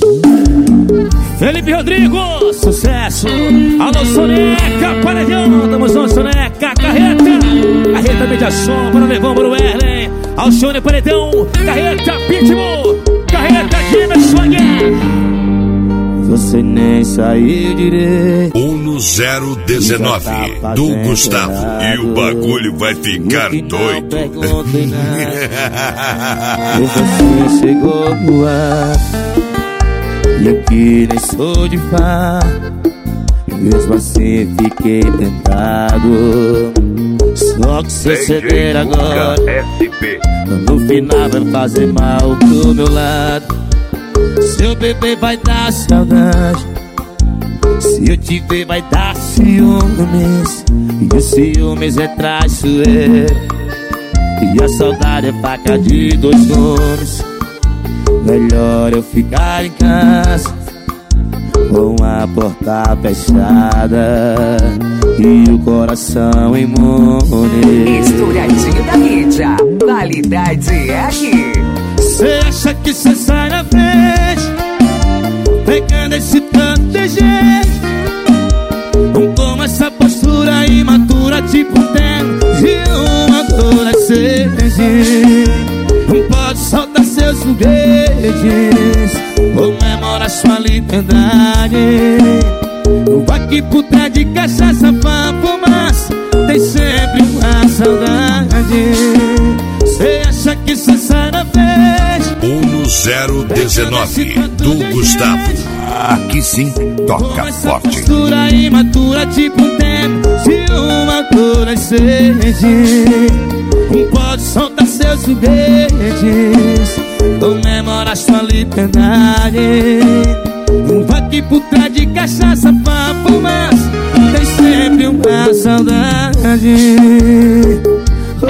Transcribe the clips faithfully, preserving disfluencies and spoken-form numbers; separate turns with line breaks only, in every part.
Felipe Rodrigo, sucesso. Alô, Soneca, paredão. Tamo junto, Soneca, carreta. Carreta, mídia som, para levar pro Erlen. Alcione, paredão. Carreta, Pitbull. Carreta, Jimmy, você nem saiu direito.
Uno zero dezenove tá do Gustavo. E o bagulho vai ficar doido.
E você chegou no ar. E aqui nem sou de fá. Mesmo assim fiquei tentado. Só que se ceder agora, no final vai fazer mal pro meu lado. Seu bebê vai dar saudade. Se eu te ver vai dar ciúmes. E o ciúmes é traiçoeiro. E a saudade é faca de dois gumes. Melhor eu ficar em casa com a porta fechada e o coração imune.
Estouradinho da mídia, qualidade é aqui.
Cê acha que cê sai na frente, pegando esse tanto de gente, com essa postura imatura, tipo tempo de uma adolescente. Não pode soltar seus foguetes, comemorar sua liberdade. Vai que puta de cachaça pra fumaça, tem sempre uma saudade. Cê acha que cê sai na frente?
Uno zero dezenove do Gustavo. Aqui sim toca forte.
Postura imatura, tipo um tempo de uma adolescente. Não pode soltar seus foguetes, comemorar sua liberdade. Vai que puta de cachaça pra fumaça, tem sempre uma saudade. Oh,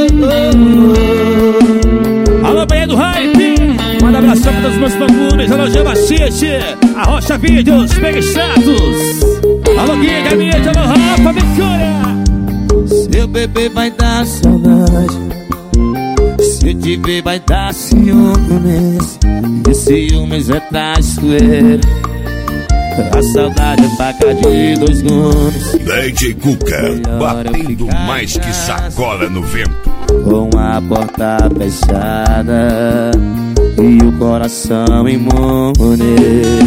oh, oh. Alô, Bahia do Hype, manda abração para os meus fã-clubes. Alô, Gebachite, a Rocha Vídeos, Pega Status. Alô, Guiga Mídia, alô, Rafa, Victoria. Seu bebê vai dar saudade. Se eu te ver vai dar ciúmes. E ciúmes é traiçoeiro. A saudade é faca de dois gumes.
D J Cuca, batendo mais que sacola no vento.
Com a porta fechada e o coração imune.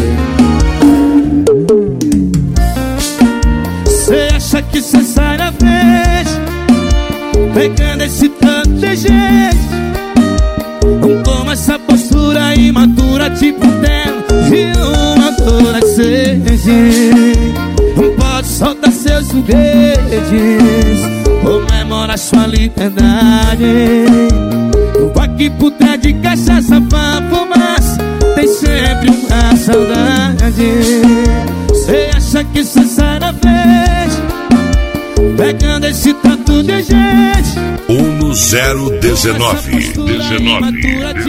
Cê acha que cê sai na frente, pegando esse tanto de gente, com essa postura imatura, tipo tempo de uma adolescente. Não pode soltar seus foguetes, comemorar sua liberdade. Vai que puta de cachaça pra fumaça, tem sempre uma saudade. Cê acha que cê sai na frente, pegando esse tanto de gente.
Uno zero dezenove. dezenove.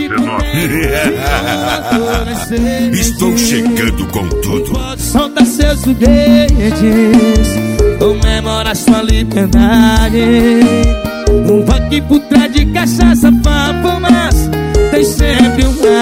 Estou chegando com tudo.
Solta seus foguetes, comemorar sua liberdade. Vai que puta de cachaça pra fumaça, tem sempre uma